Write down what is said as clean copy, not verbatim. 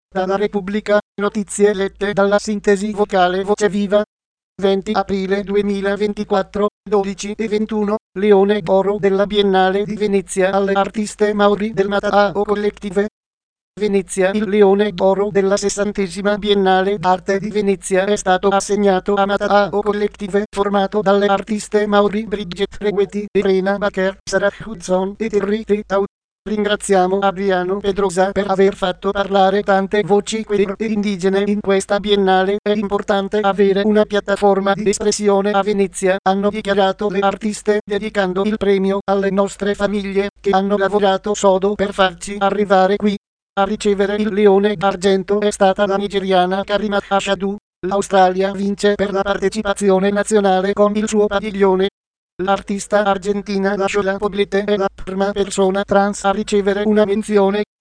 Dalla Repubblica, notizie lette dalla sintesi vocale Voce Viva. 20 aprile 2024, 12:21, Leone d'Oro della Biennale di Venezia alle artiste Mauri del Matao Collective. Venezia. Il Leone d'Oro della 60ª Biennale d'Arte di Venezia è stato assegnato a Matao Collective, formato dalle artiste Mauri Bridget Reguetti, Irena Bacher, Sarah Hudson e Terry Tau. Ringraziamo Adriano Pedrosa per aver fatto parlare tante voci queer e indigene in questa biennale. È importante avere una piattaforma di espressione a Venezia, hanno dichiarato le artiste, dedicando il premio alle nostre famiglie, che hanno lavorato sodo per farci arrivare qui. A ricevere il Leone d'Argento è stata la nigeriana Karima Ashadu. L'Australia vince per la partecipazione nazionale con il suo padiglione. L'artista argentina Lashola Poblete è la prima persona trans a ricevere una menzione.